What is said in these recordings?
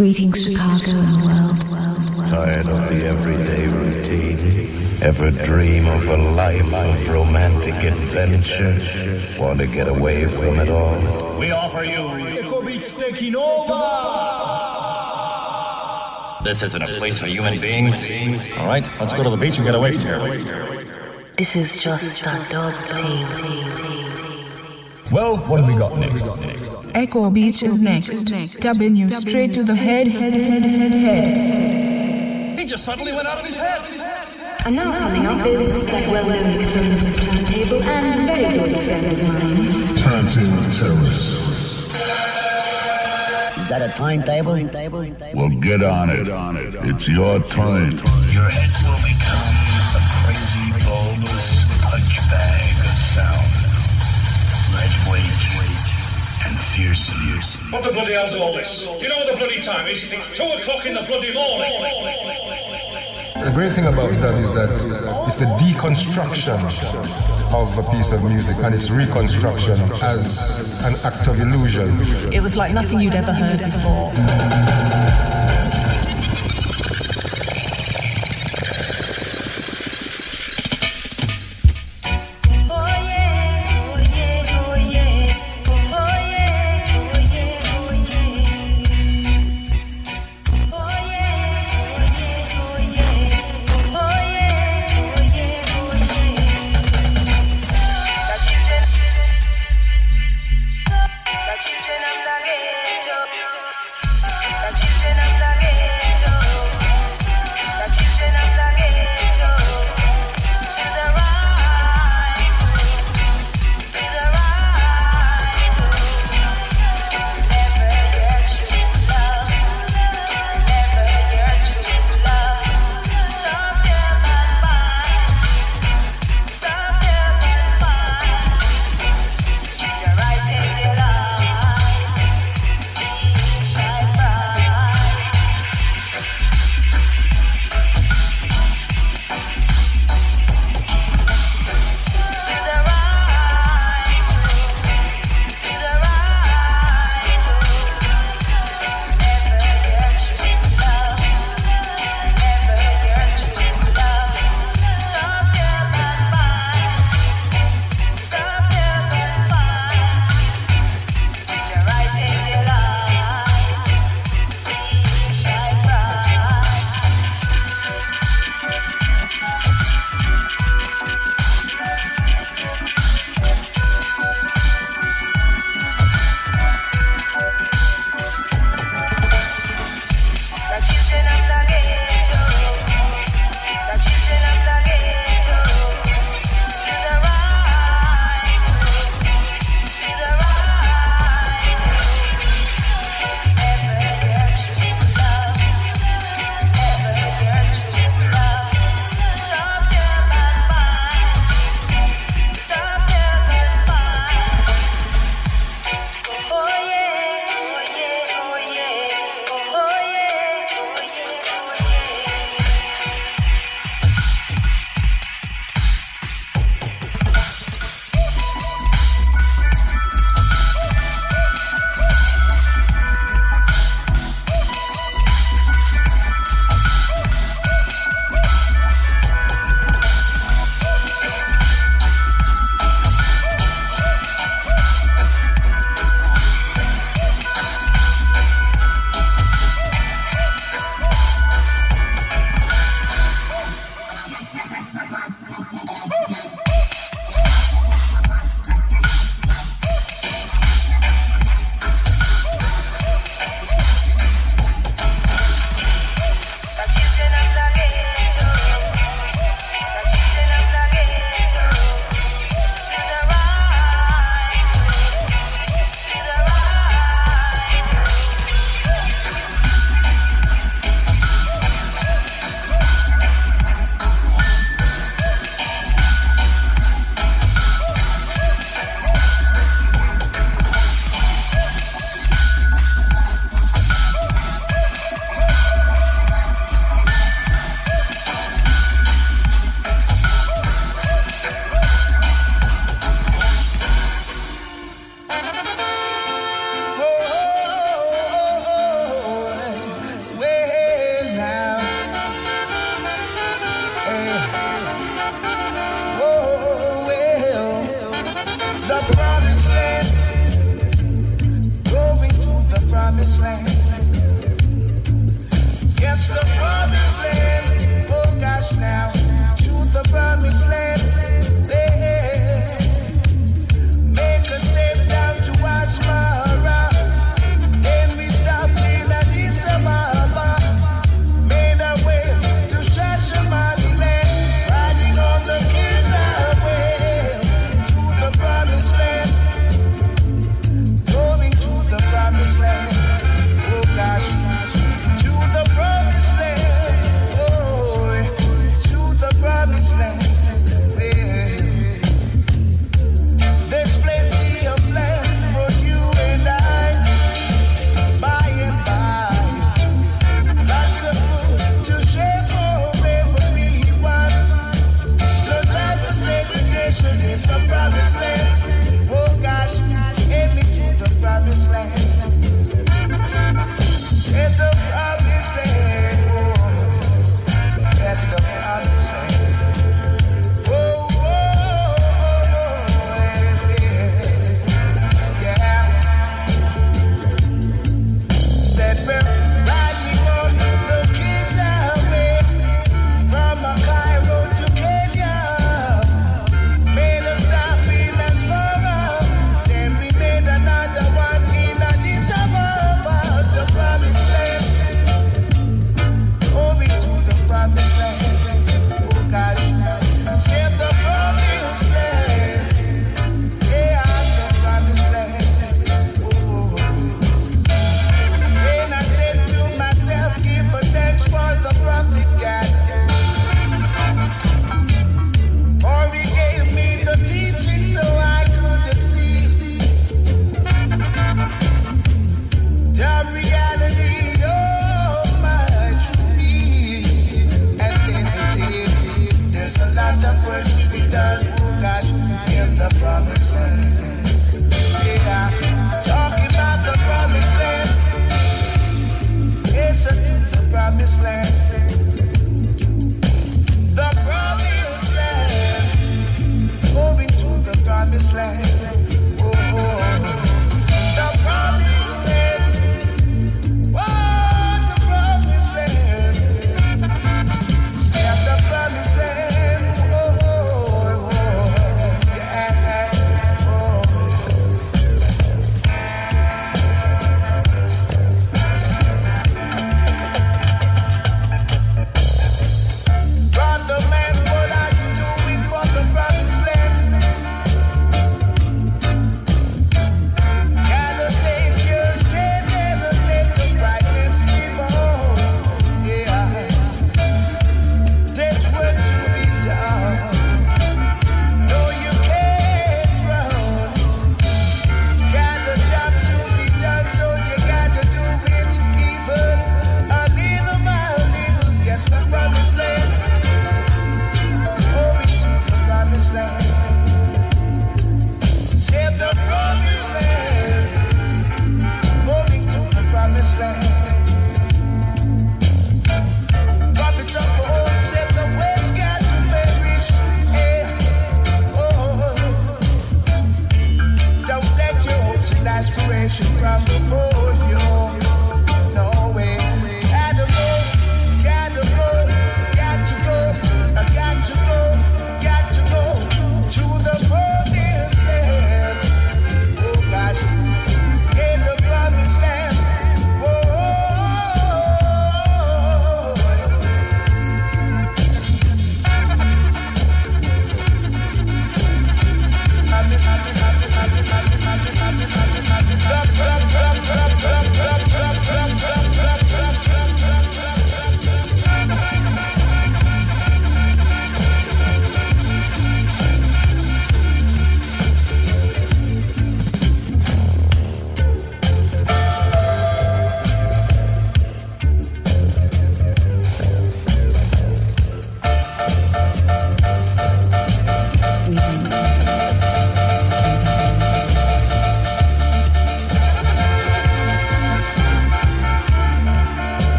Greetings, Chicago and the world. Tired of the everyday routine? Ever dream of a life of romantic adventure? Want to get away from it all? We offer you Echo Beach taking over! This isn't a place for human beings. All right, let's go to the beach and get away from here. This is just a dub team. Well, what have we got next? Echo Beach is next. Dubbing you straight to the head. He just suddenly went out of his head. And now coming up is that well-known experimental turntable and very good friend of mine. Turntable Terrace. Is that a timetable? Well, get on it. It's your turn. Your head will become a crazy, bulbous punch bag of sound. Lightweight and fearsome. What the bloody hell's all this? Do you know what the bloody time is? It's 2 o'clock in the bloody morning. The great thing about that is that it's the deconstruction of a piece of music and its reconstruction as an act of illusion. It was like nothing you'd ever heard before.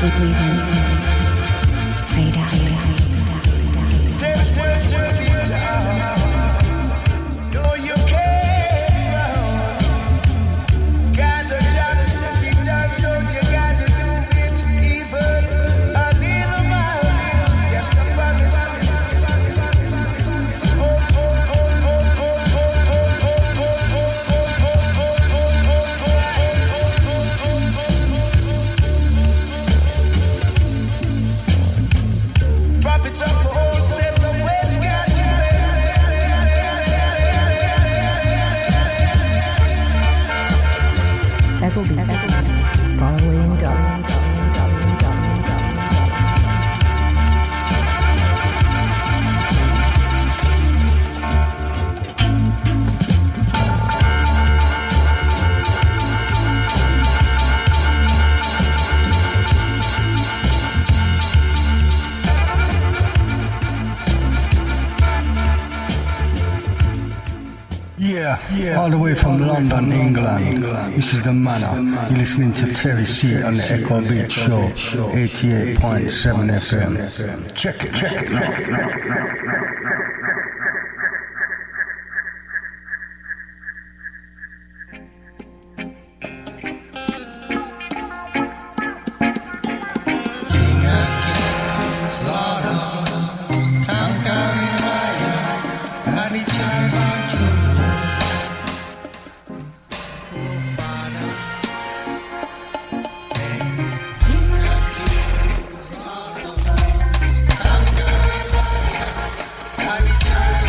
All the way from London, England. This is the manner. You're listening to Terry C on the Echo Beat Show, 88.7 FM. Check it. Try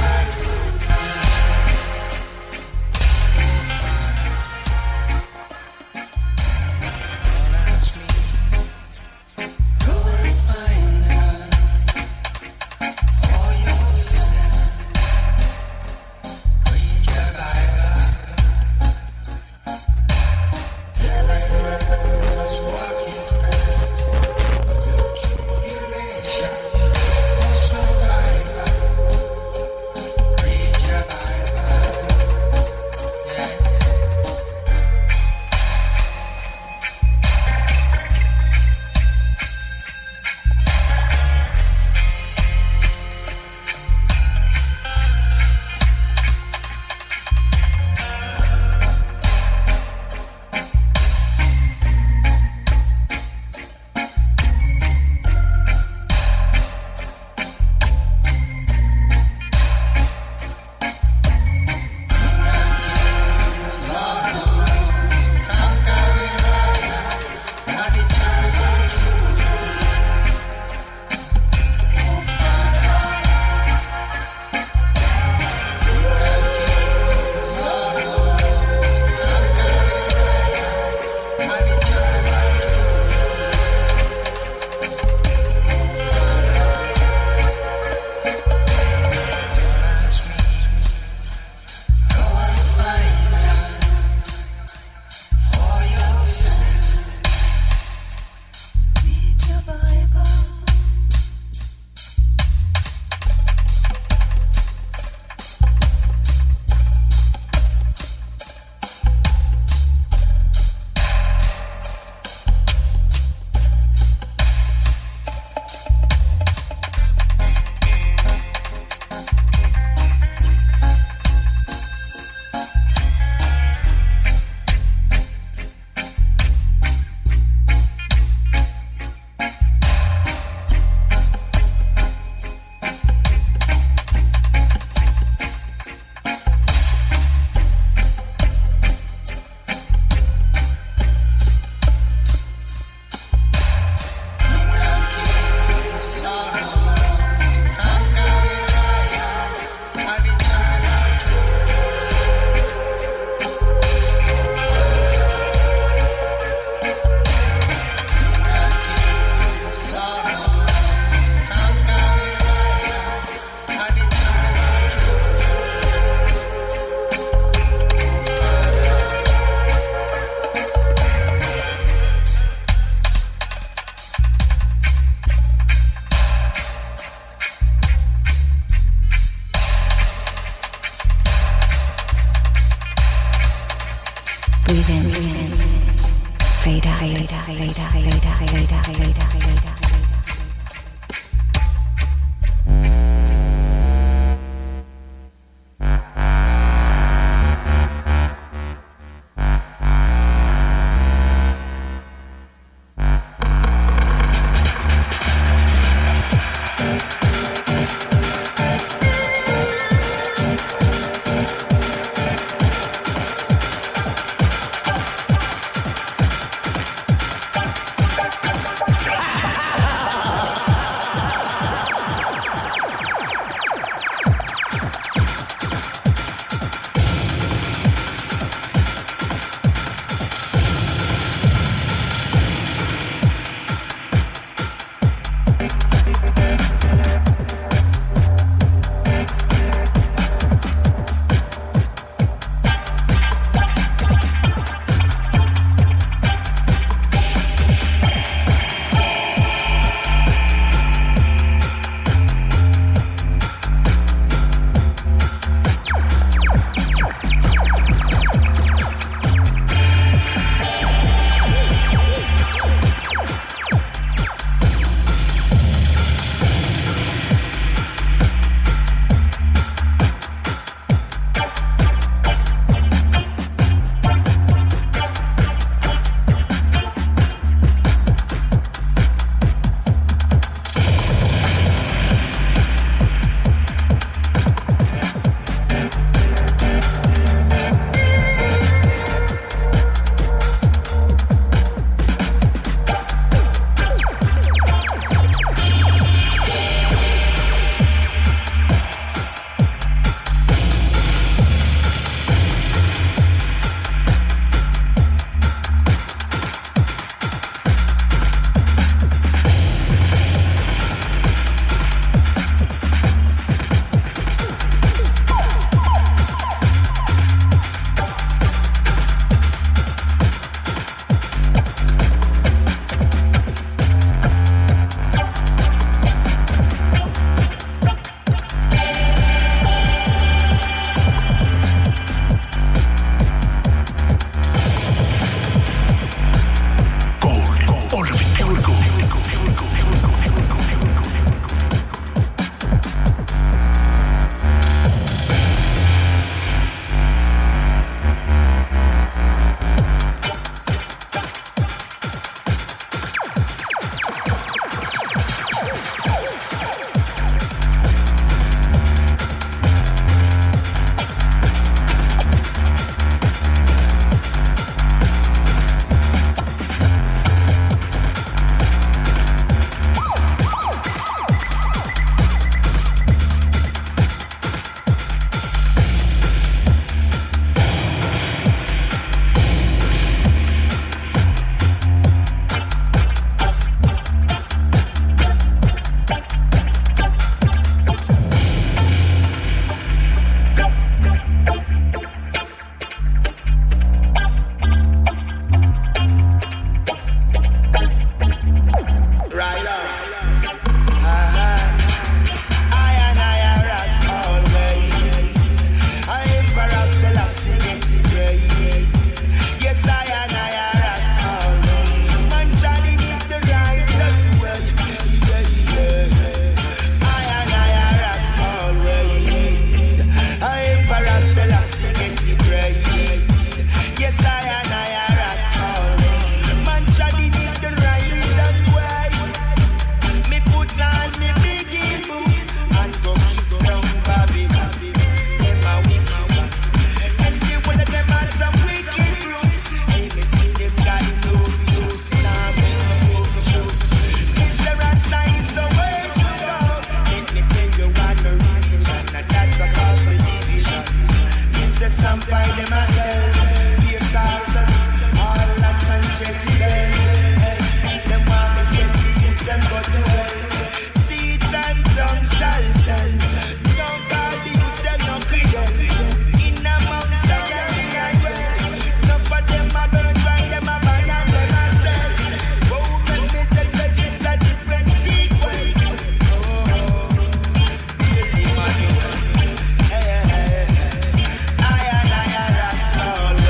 I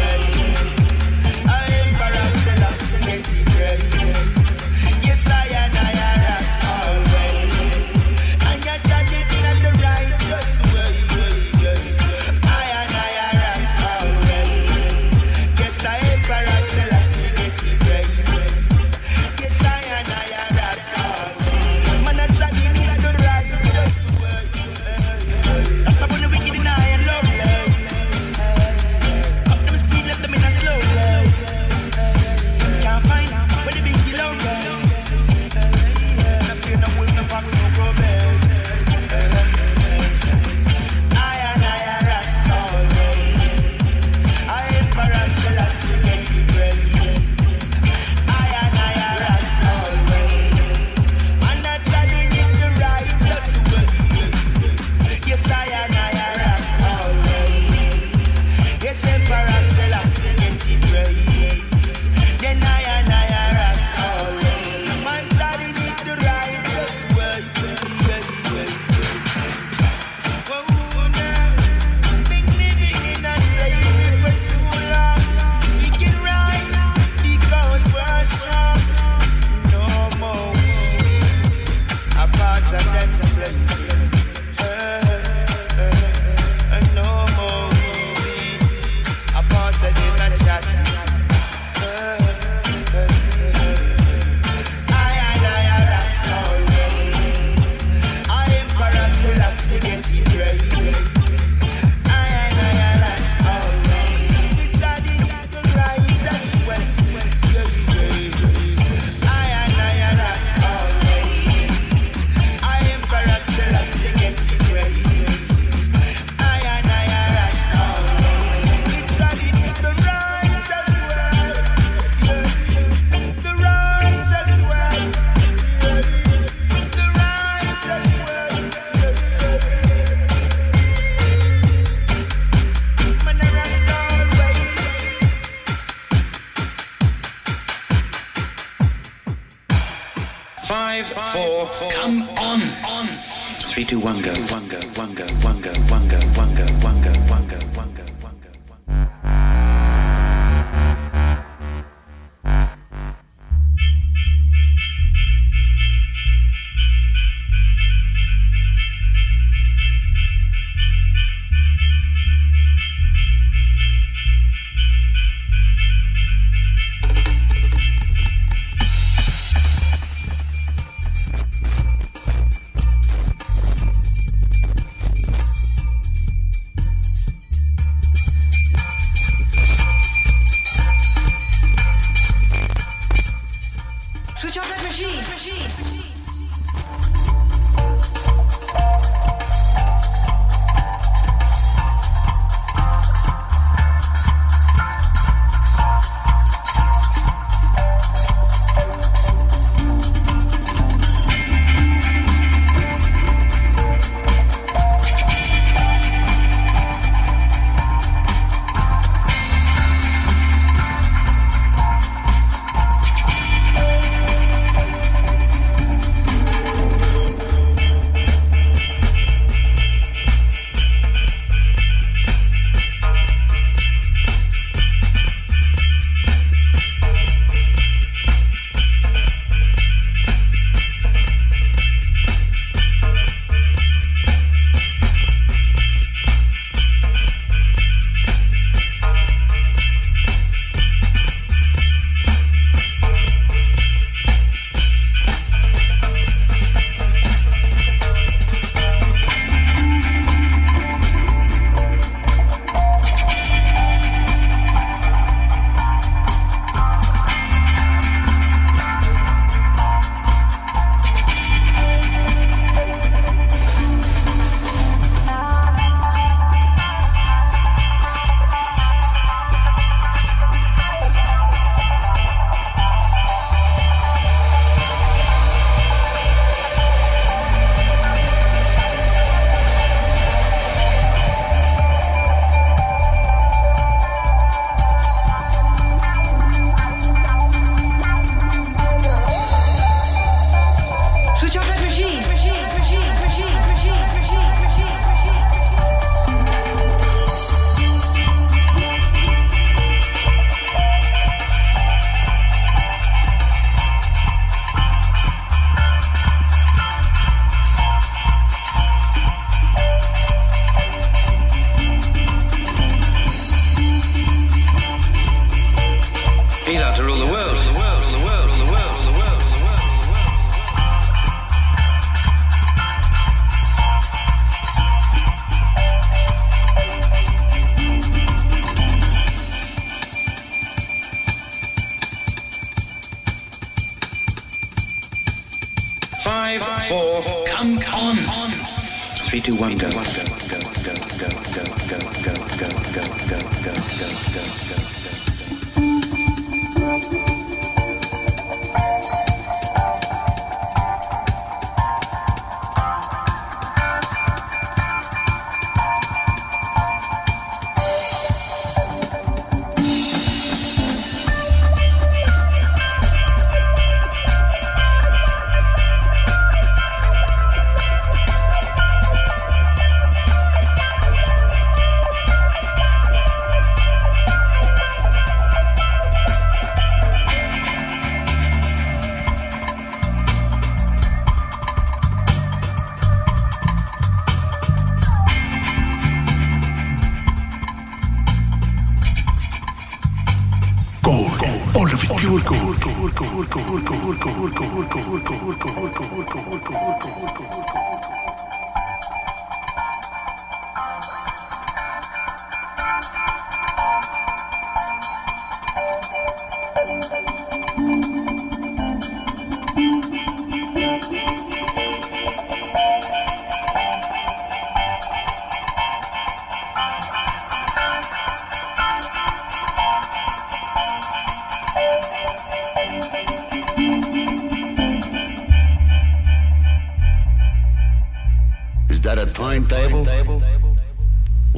5, 4, come on. 3, 2, 1, go. 1, go. 1, go. 1, go. 1, go. 1, go. 1, go. 1, go. 1, go. 1, go. Switch off that machine. Come on. 3, 2, 1, go. Go, go, go, go, go, go, go, go, go, go, go, go, go.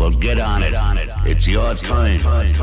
Well, get on it. It's your time.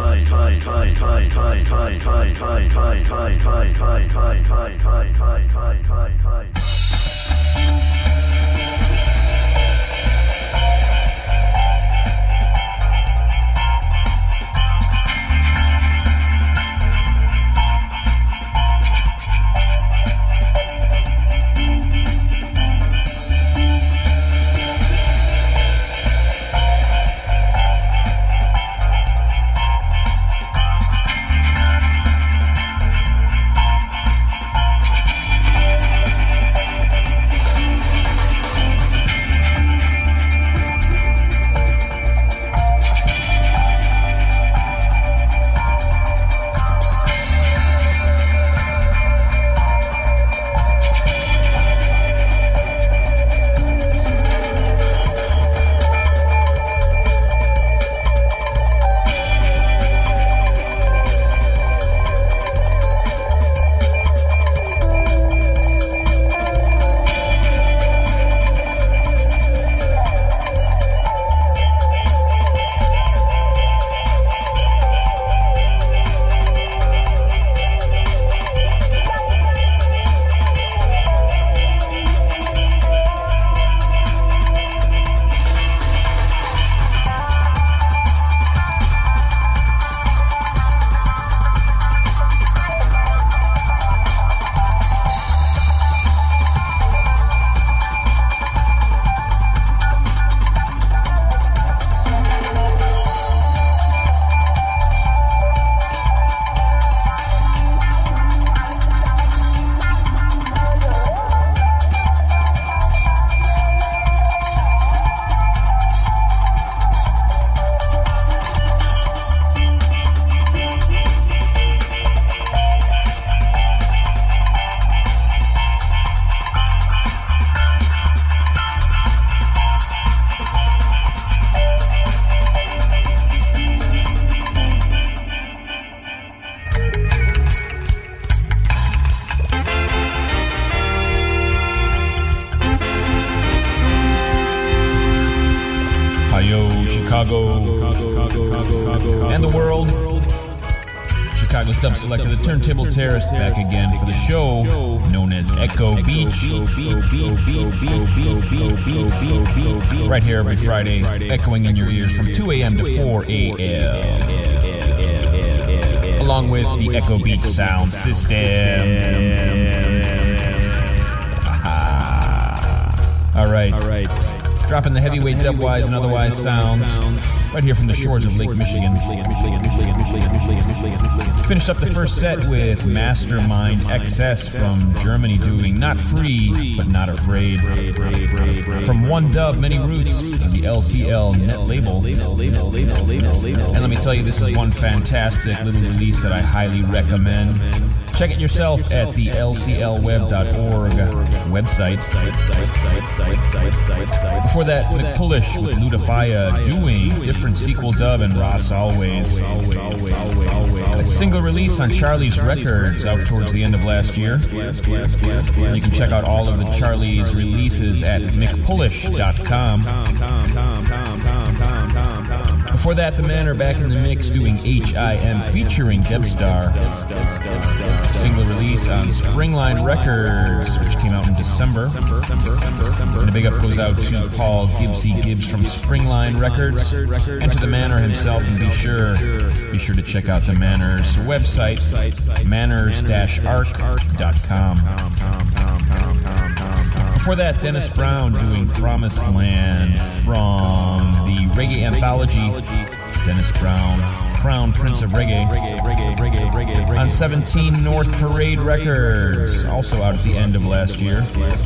And the world. Chicago's dub selector, the Turntable Terrorist, back again for the show known as Echo Beach. Right here every Friday, echoing in your ears from 2 a.m. to 4 a.m. Along with the Echo Beach sound system. All right. Dropping the heavyweight dubwise and otherwise sounds right here from the shores of Lake Michigan. Finished up the first set with Mastermind XS from Germany doing Not Free, But Not Afraid. From One Dub, Many Roots, on the LCL net label. And let me tell you, this is one fantastic little release that I highly recommend. Check it yourself at the lclweb.org website. Before that, McPullish with Ludafia doing Different Sequel Dub and Ross Always. A single release on Charlie's Records out towards the end of last year. And you can check out all of the Charlie's releases at mcpullish.com. Before that, the men are back in the mix doing HIM featuring Debstar. Single release on Springline Records, which came out in December. And a big up goes out to Paul Gibbs from Springline Records, and to the Manor himself. And be sure to check out the Manor's website, manners-arc.com. Before that, Dennis Brown doing Promised Land from the Reggae Anthology. Dennis Brown, Crown Prince of Reggae, on 17 North Parade Records, also out at the end of last year.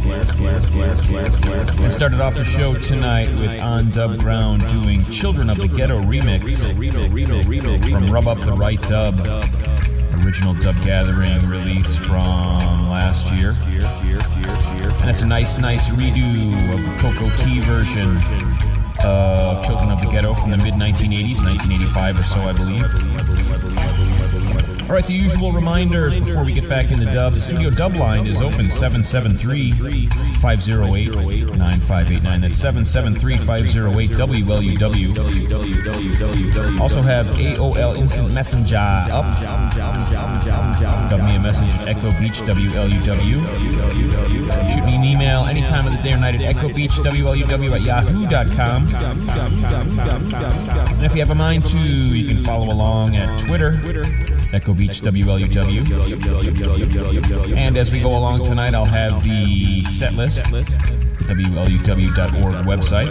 We started off the show tonight with On Dub Ground doing Children of the Ghetto remix from Rub Up the Right Dub, original Dub Gathering release from last year. And it's a nice redo of the Coco T version of Children of the Ghetto from the mid-1980s, 1985 or so, I believe. All right, the usual reminders before we get back into dub. The studio dub line is open 773-508-9494. 9589. That's 773-508 WLUW. Also have AOL Instant Messenger up. Got me a message at Echo Beach WLUW. Shoot me an email any time of the day or night at echobeachwluw@yahoo.com. And if you have a mind to, you can follow along at Twitter, Echo Beach WLUW. And as we go along tonight, I'll have the set list, WLUW.org website.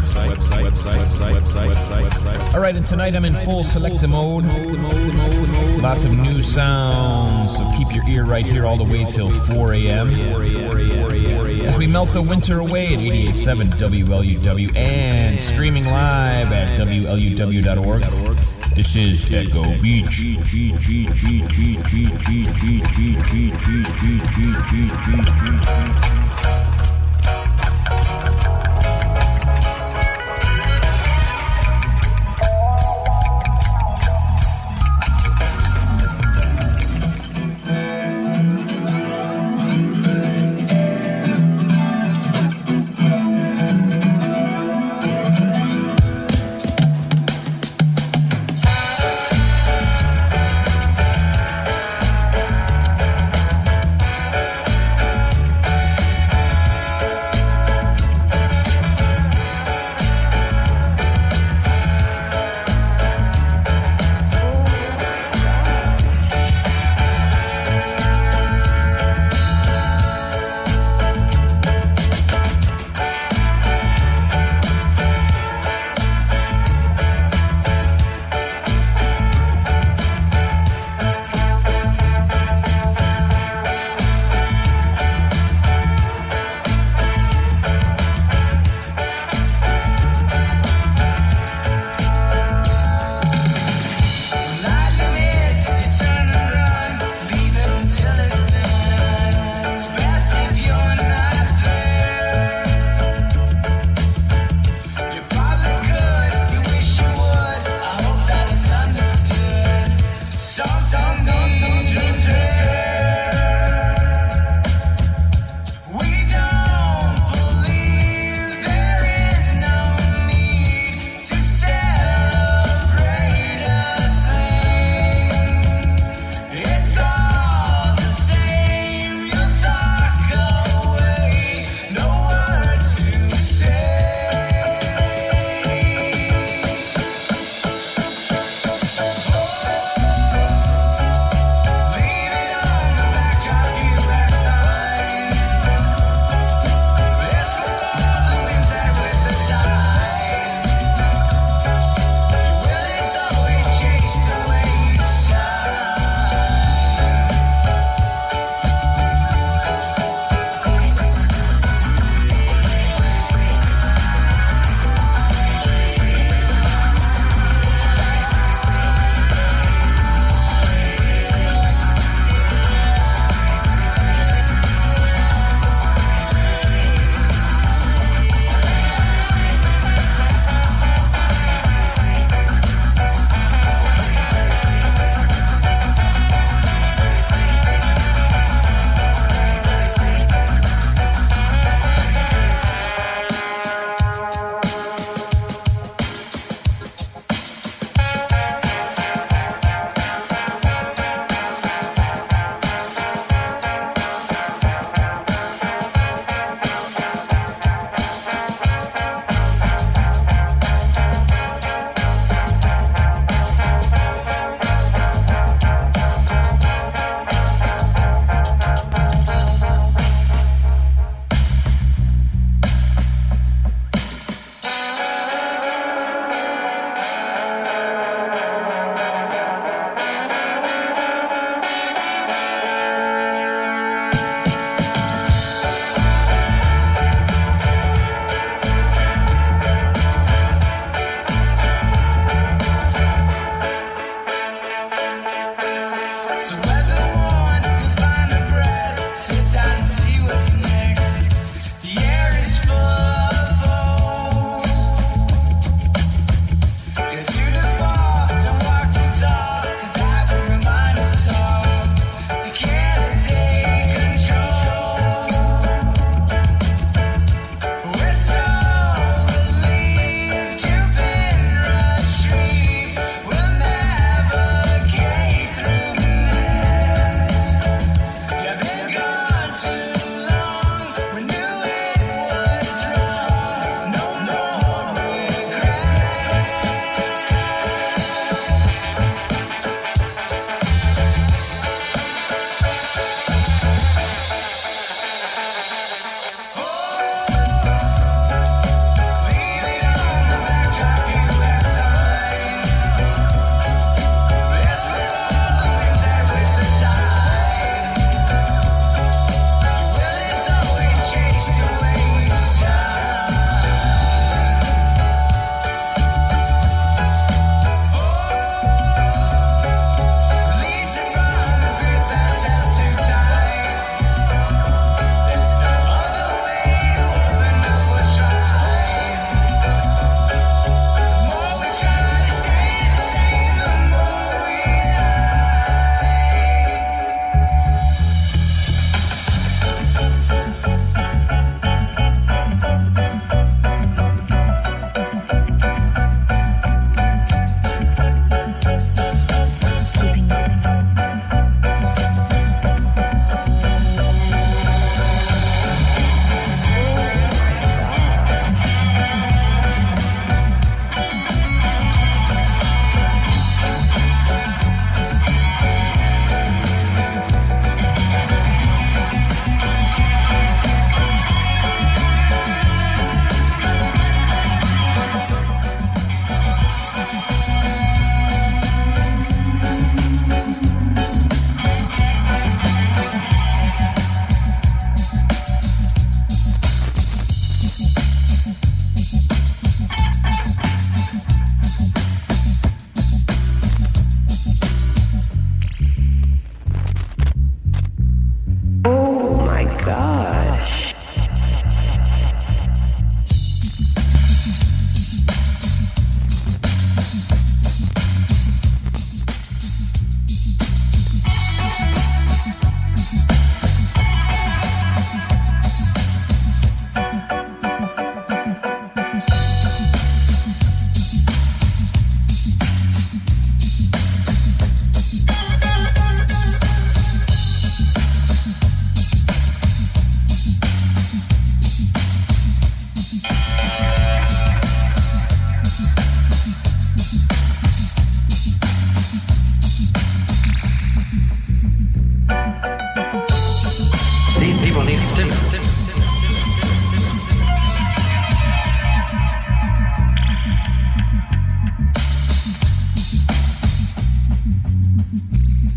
Alright, and tonight I'm in full selecta mode. Lots of new sounds, so keep your ear right here all the way till 4 a.m. As we melt the winter away at 88.7 WLUW and streaming live at WLUW.org. This is Echo Beach. We're so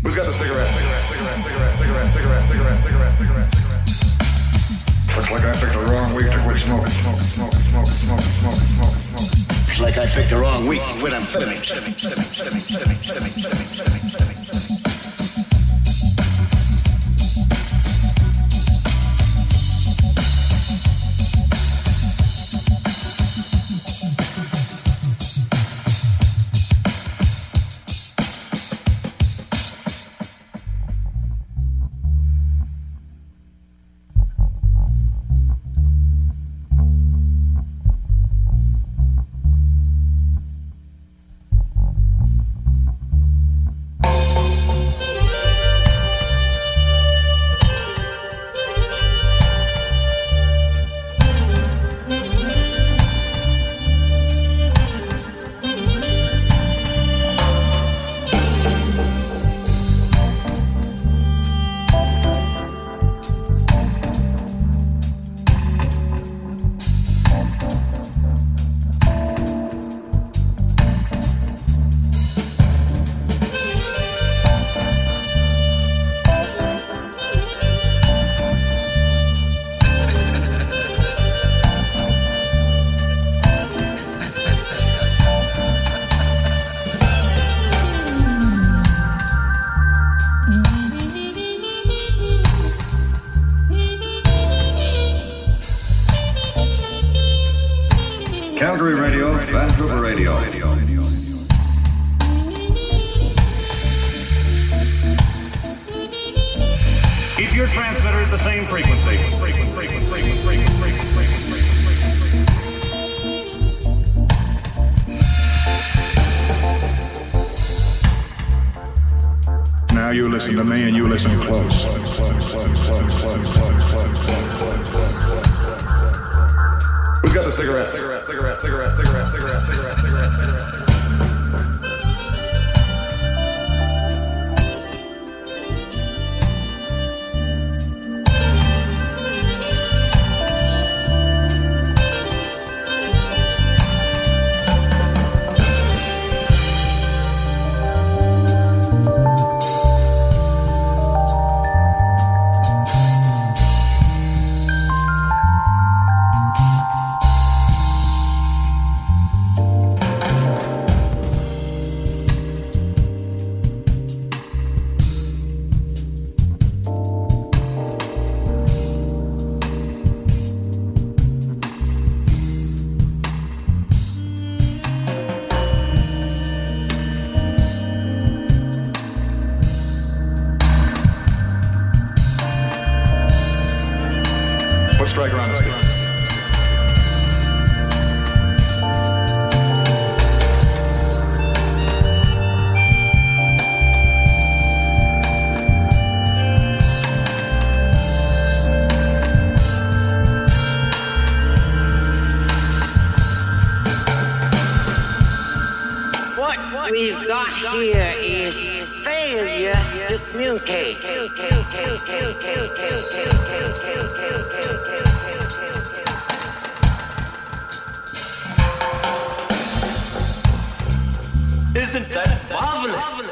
Who's got the cigarette? Looks like I picked the wrong week to quit smoking. Looks like I picked the wrong week to quit amphetamine. Calgary Radio, Vancouver Radio. Keep your transmitter at the same frequency. Now you listen to me and you listen close. Who's got the cigarette? Cigarette. Striker on the screen. What we've got here is failure to communicate. Isn't that marvelous?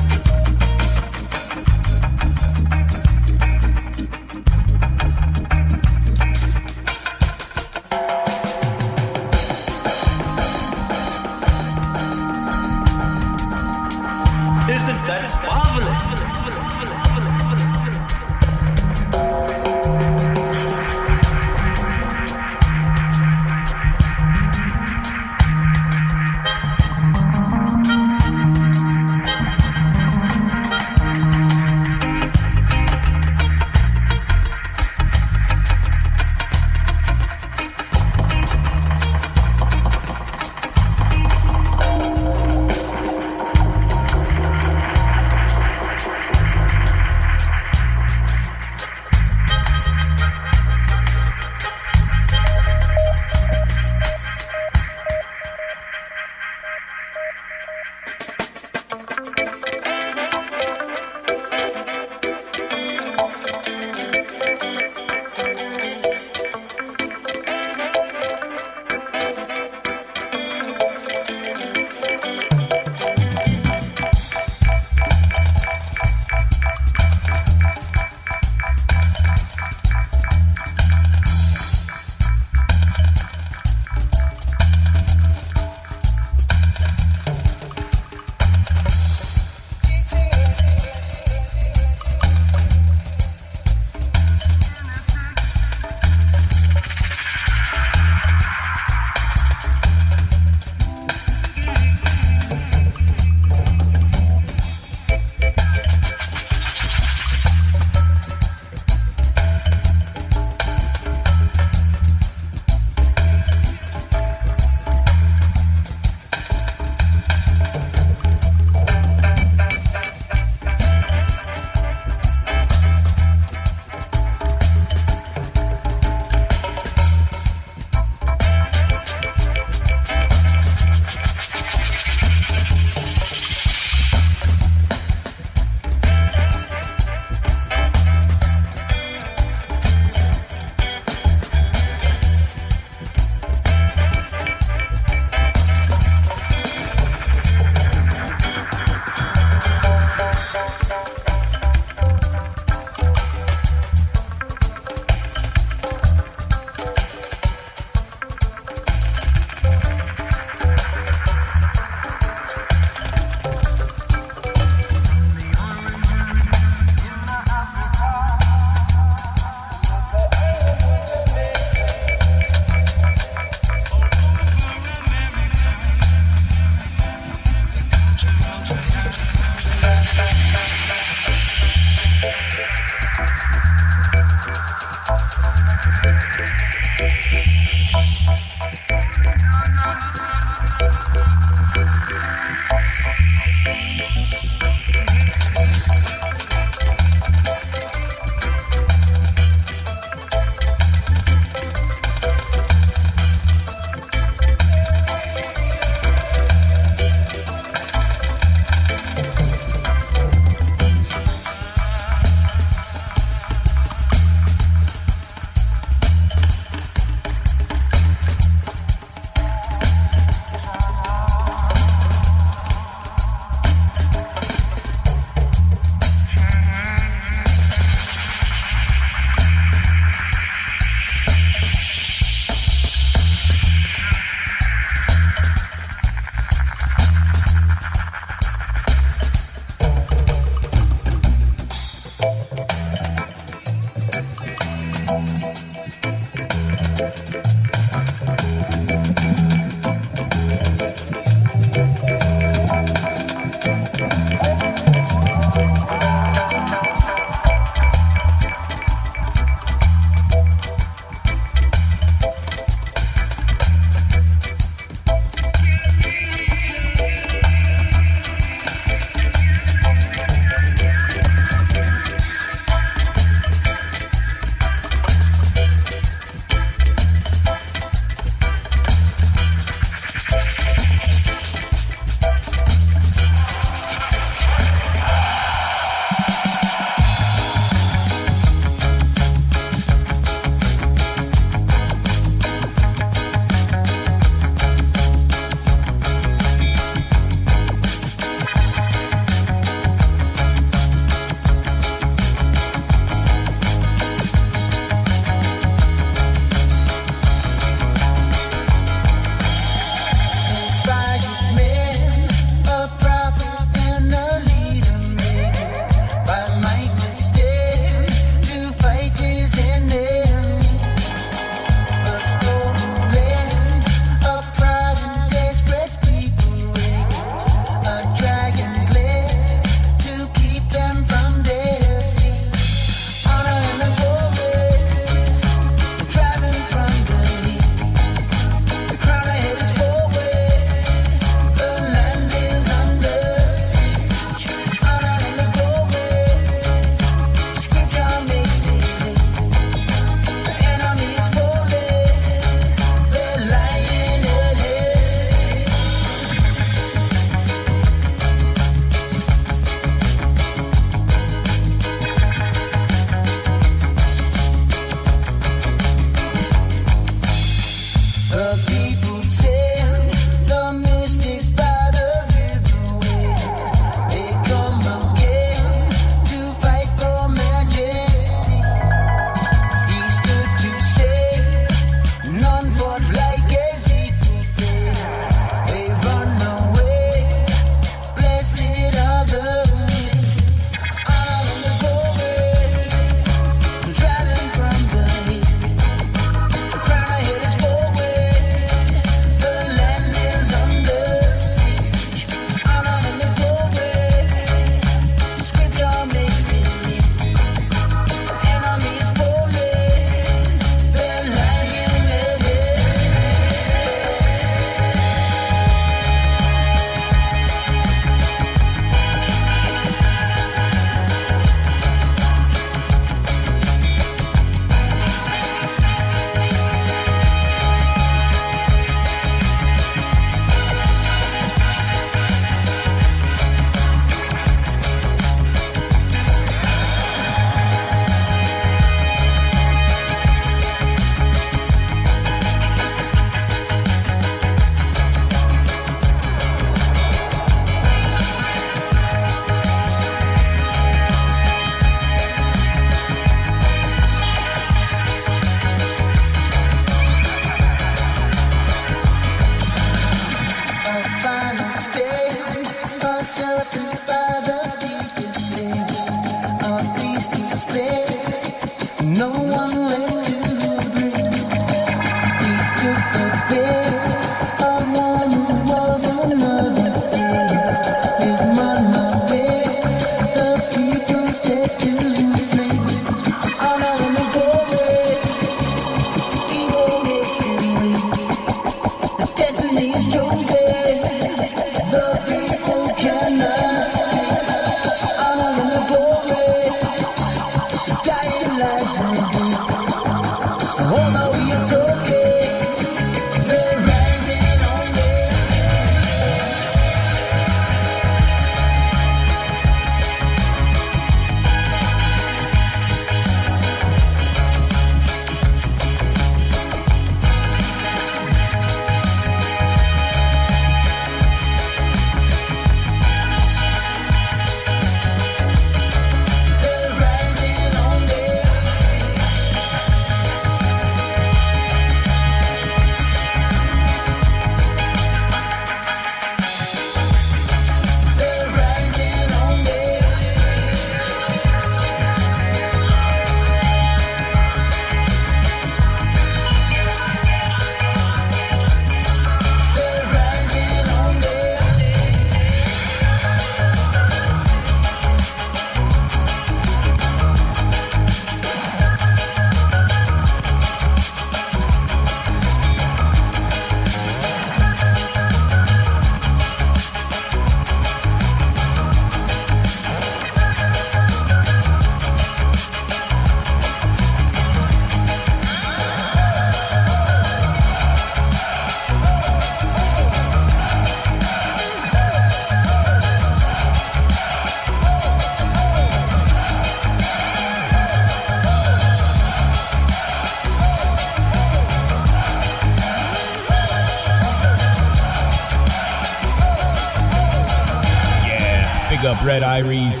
Up Red Iries.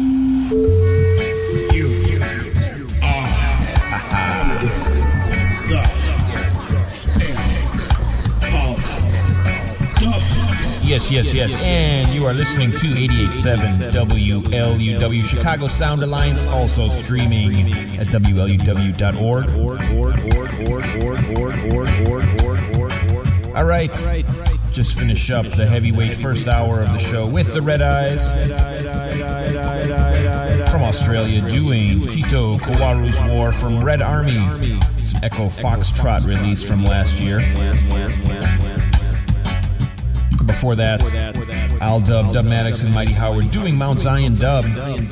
You are under the spell of dub. Yes. And you are listening to 88.7 WLUW, Chicago Sound Alliance, also streaming at WLUW.org. All right. Just finish up the heavyweight first hour of the show with the Red Eyes from Australia, doing Tito Kawaru's War from Red Army, some Echo Foxtrot release from last year. Before that, Al Dub, Dubmatics, and Mighty Howard doing Mount Zion Dub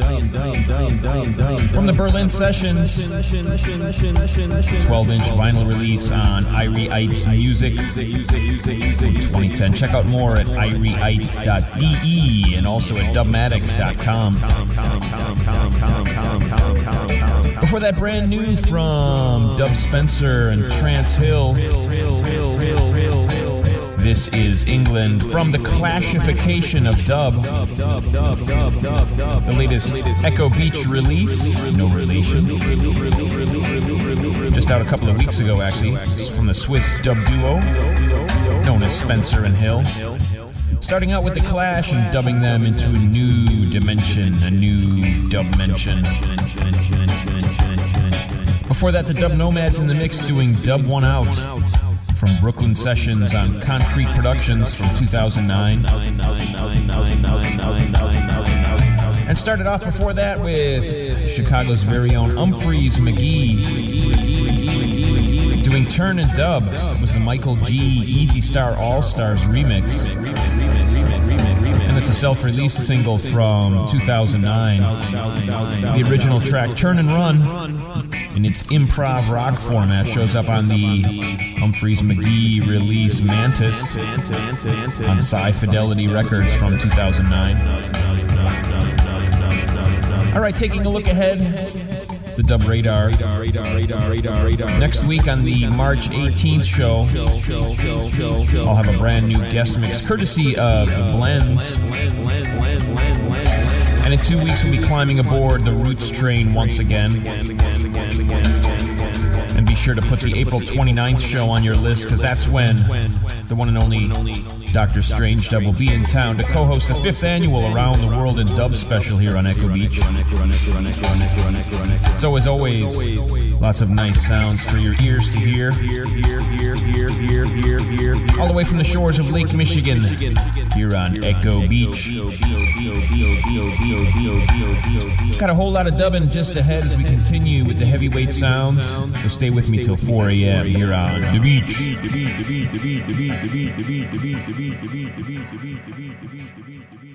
from the Berlin Sessions, 12-inch vinyl release on Irie Eitz Music from 2010. Check out more at irieitz.de and also at dubmatics.com. Before that, brand new from Dub Spencer and Trance Hill. This is England from the Clashification of Dub. The latest Echo Beach release, no relation. Just out a couple of weeks ago, actually, from the Swiss dub duo known as Spencer and Hill. Starting out with the Clash and dubbing them into a new dimension, a new dub-mention. Before that, the Dub Nomads in the mix doing Dub One Out from Brooklyn Sessions on Concrete Productions from 2009. And started off before that with Chicago's very own Humphreys McGee doing Turn and Dub. It was the Michael G. Easy Star All-Stars remix. And it's a self-release single from 2009. The original track, Turn and Run, in its improv rock format, shows up on the Humphreys McGee release Mantis on Sci Fidelity Records from 2009. All right, taking a look ahead, the Dub Radar. Next week on the March 18th show, I'll have a brand new guest mix courtesy of The Blends. And in 2 weeks, we'll be climbing aboard the Roots train once again. And be sure to put the April 29th show on your list, because that's when the one and only Dr. Strange Dub will be in town to co-host the 5th annual Around the World in Dub special here on Echo Beach. So as always, lots of nice sounds for your ears to hear. All the way from the shores of Lake Michigan, here on Echo Beach. Got a whole lot of dubbing just ahead as we continue with the heavyweight sounds, so stay with me till 4 a.m. here on The Beach.